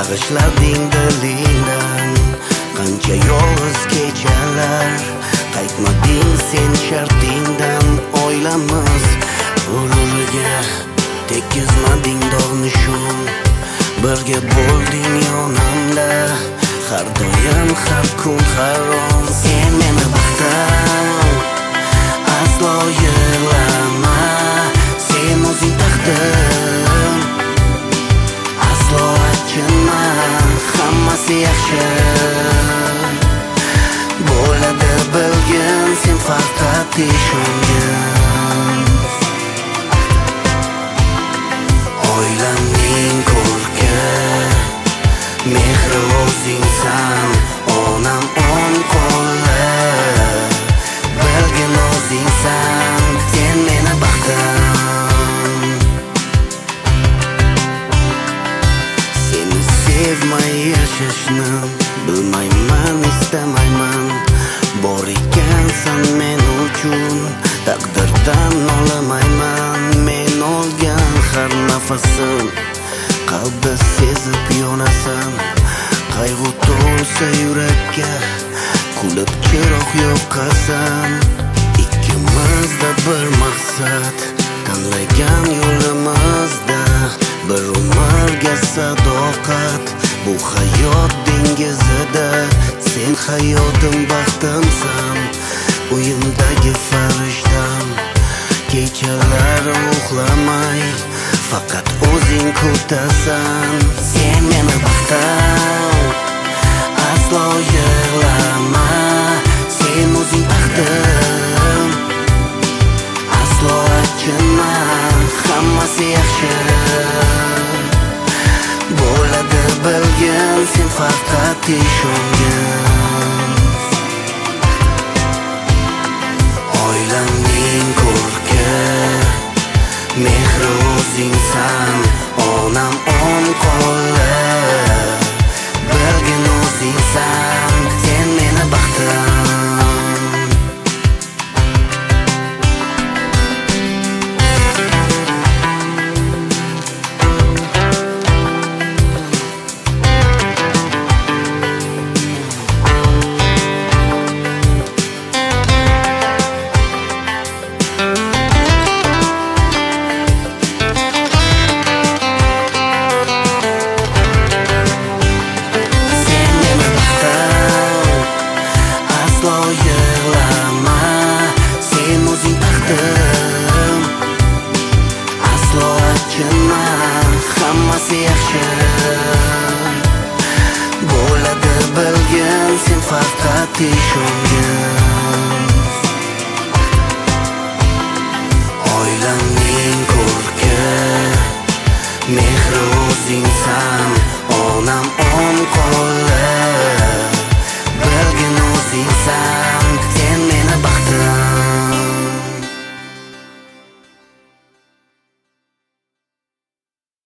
bag'ishlading dilingdan qancha yolg'iz kechalar. Qaytmading sen shartingdan, oilamiz g'ururiga tekizmading dog'ni shu. Birga bo'lding yonimda, har doim, har kun, har on. Sen meni baxtim, aslo yig'lama. Sen o'zing taqdim, aslo achinma. Hammasi yaxshi bo'ladi bilgin, sen faqat ishongin. Oilamning ko'rki, mehri o'zingsan. Onam o'ng qo'li, bilgin o'zingsan. Sen meni baxtim. Seni sevmay yashashni bilmayman, istamayman. Bor ekansan men uchun, taqdirdan nolamayman. Men olgan har nafasim qalbda sezib yonasan. Qayg'u to'lsa yurakka, kulib chiroq yoqasan. Ikkimizda bir maqsad, tanlagan yo'limizda bir umrga sadoqat. Bu hayot dengizida sen hayotim, baxtimsan. Uyimdagi farishtam, kechalar uxlamay faqat o'zing kutasan. Sen meni baxtim, aslo yig'lama. Sen o'zing baxtim, aslo achinma. Hammasi yaxshi bo'ladi bilgin, sen faqat ishongin. Oilamning ko'rki, mehri o'zingsan. Onam o'ng qo'li, bilgin o'zingsan. Sen meni baxtim. Hammasi yaxshi bo'ladi bilgin, sen faqat ishongin. Oilamning ko'rki, mehri o'zingsan. Onam o'ng qo'li, bilgin o'zingsan.